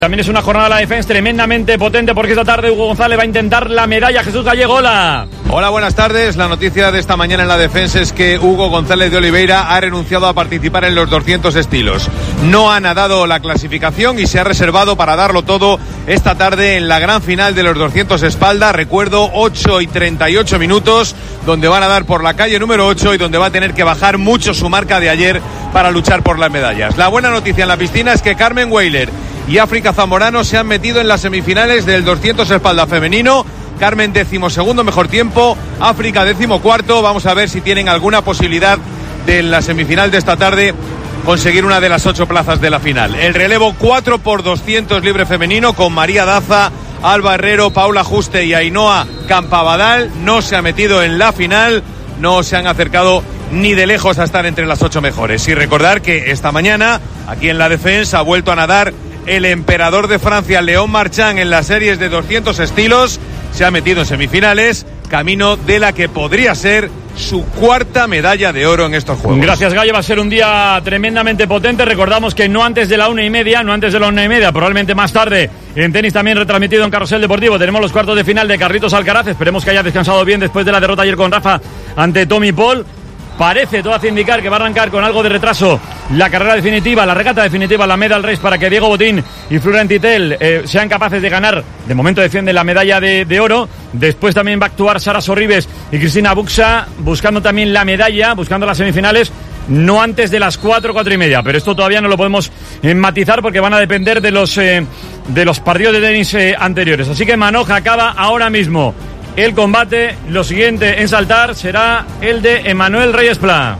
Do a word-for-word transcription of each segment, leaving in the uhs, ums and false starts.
También es una jornada de la defensa tremendamente potente porque esta tarde Hugo González va a intentar la medalla. Jesús Gallego, hola. Hola, buenas tardes. La noticia de esta mañana en la defensa es que Hugo González de Oliveira ha renunciado a participar en los doscientos estilos. No ha nadado la clasificación y se ha reservado para darlo todo esta tarde en la gran final de los doscientos espalda. Recuerdo, ocho y treinta y ocho minutos, donde va a nadar por la calle número ocho y donde va a tener que bajar mucho su marca de ayer para luchar por las medallas. La buena noticia en la piscina es que Carmen Weiler y África Zamorano se han metido en las semifinales del doscientos espalda femenino. Carmen decimosegundo mejor tiempo, África decimocuarto. Vamos a ver si tienen alguna posibilidad de en la semifinal de esta tarde conseguir una de las ocho plazas de la final. El relevo cuatro por doscientos libre femenino con María Daza, Alba Herrero, Paula Juste y Ainhoa Campabadal no se ha metido en la final, no se han acercado ni de lejos a estar entre las ocho mejores. Y recordar que esta mañana aquí en la defensa ha vuelto a nadar el emperador de Francia, León Marchand, en las series de doscientos estilos. Se ha metido en semifinales, camino de la que podría ser su cuarta medalla de oro en estos Juegos. Gracias, Gallo. Va a ser un día tremendamente potente. Recordamos que no antes de la una y media, no antes de la una y media, probablemente más tarde, en tenis también retransmitido en Carrusel Deportivo, tenemos los cuartos de final de Carlitos Alcaraz. Esperemos que haya descansado bien después de la derrota ayer con Rafa ante Tommy Paul. Parece, todo hace indicar que va a arrancar con algo de retraso la carrera definitiva, la regata definitiva, la Medal Race, para que Diego Botín y Florent Titel eh, sean capaces de ganar. De momento defiende la medalla de, de oro. Después también va a actuar Sara Sorribes y Cristina Buxa, buscando también la medalla, buscando las semifinales, no antes de las cuatro, cuatro y media. Pero esto todavía no lo podemos eh, matizar porque van a depender de los, eh, de los partidos de tenis eh, anteriores. Así que Manoj acaba ahora mismo el combate. Lo siguiente en saltar será el de Emanuel Reyes Pla.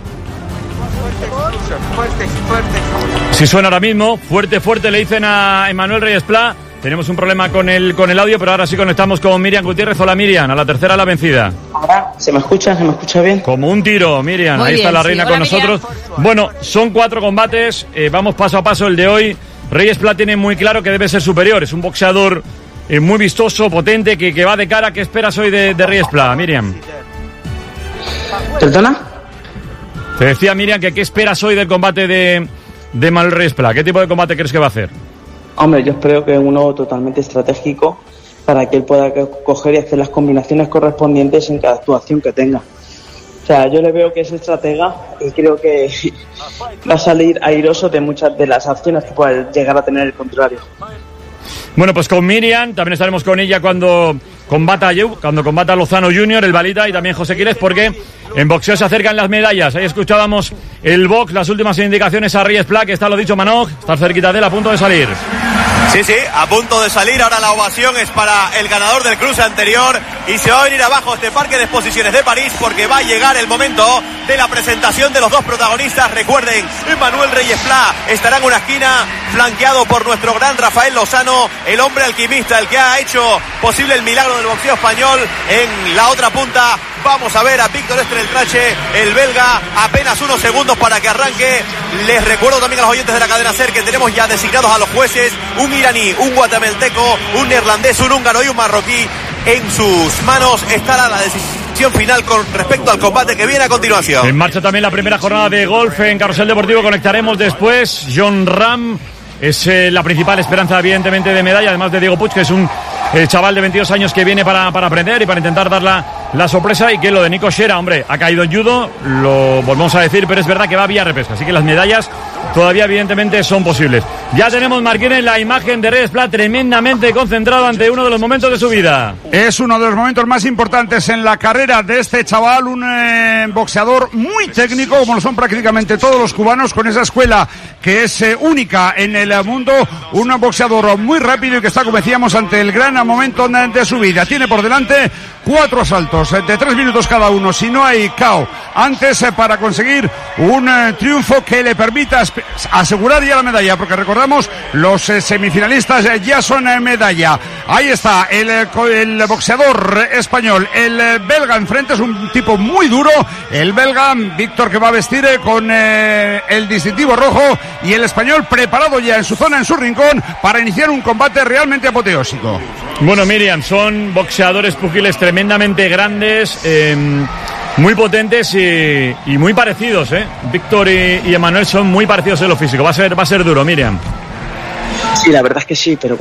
Fuerte, fuerte. Si suena ahora mismo, fuerte, fuerte le dicen a Emanuel Reyes Pla. Tenemos un problema con el, con el audio, pero ahora sí conectamos con Miriam Gutiérrez. Hola, Miriam, a la tercera la vencida. Ahora, ¿se me escucha? ¿Se me escucha bien? Como un tiro, Miriam. Muy ahí bien, está la sí. reina Hola, con nosotros. Miriam. Bueno, son cuatro combates, eh, vamos paso a paso el de hoy. Reyes Pla tiene muy claro que debe ser superior, es un boxeador Eh, muy vistoso, potente, que, que va de cara. ¿Qué esperas hoy de, de Reyes Pla, Miriam? ¿Perdona? Te decía, Miriam, que qué esperas hoy del combate de, de Manuel Reyes Pla. ¿Qué tipo de combate crees que va a hacer? Hombre, yo espero que uno totalmente estratégico para que él pueda coger y hacer las combinaciones correspondientes en cada actuación que tenga. O sea, yo le veo que es estratega y creo que va a salir airoso de muchas de las acciones que puede llegar a tener el contrario. Bueno, pues con Miriam, también estaremos con ella cuando combata a Yu, cuando combata a Lozano junior, el Balita, y también José Quiles, porque en boxeo se acercan las medallas. Ahí escuchábamos el box, las últimas indicaciones a Reyes Pla, que está, lo dicho, Manoj, está cerquita de él, a punto de salir. Sí, sí, a punto de salir. Ahora la ovación es para el ganador del cruce anterior y se va a venir abajo este parque de exposiciones de París porque va a llegar el momento de la presentación de los dos protagonistas. Recuerden, Emanuel Reyes Pla estará en una esquina flanqueado por nuestro gran Rafael Lozano, el hombre alquimista, el que ha hecho posible el milagro del boxeo español. En la otra punta vamos a ver a Víctor Estreltrache, el belga, apenas unos segundos para que arranque. Les recuerdo también a los oyentes de la cadena SER que tenemos ya designados a los jueces, un iraní, un guatemalteco, un neerlandés, un húngaro y un marroquí. En sus manos estará la decisión final con respecto al combate que viene a continuación. En marcha también la primera jornada de golf en Carrusel Deportivo. Conectaremos después. John Ram es eh, la principal esperanza, evidentemente, de medalla, además de Diego Puig, que es un eh, chaval de veintidós años que viene para, para aprender y para intentar dar la, la sorpresa. Y que lo de Nico Shera, hombre, ha caído en judo, lo volvemos a decir, pero es verdad que va vía repesca, así que las medallas todavía evidentemente son posibles. Ya tenemos, Marquines, la imagen de Reyes Pla tremendamente concentrado ante uno de los momentos de su vida. Es uno de los momentos más importantes en la carrera de este chaval, un eh, boxeador muy técnico, como lo son prácticamente todos los cubanos, con esa escuela que es eh, única en el mundo, un boxeador muy rápido y que está, como decíamos, ante el gran momento de su vida. Tiene por delante cuatro asaltos de tres minutos cada uno, si no hay K O antes, eh, para conseguir un eh, triunfo que le permita asegurar ya la medalla, porque recordamos, los eh, semifinalistas eh, ya son eh, medalla. Ahí está el, el boxeador español, el eh, belga enfrente, es un tipo muy duro, el belga Víctor, que va a vestir eh, con eh, el distintivo rojo, y el español preparado ya en su zona, en su rincón, para iniciar un combate realmente apoteósico. Bueno, Miriam, son boxeadores pugiles tremendamente grandes, eh, muy potentes y, y muy parecidos, ¿eh? Víctor y, y Emanuel son muy parecidos en lo físico. Va a ser, va a ser duro, Miriam. Sí, la verdad es que sí, pero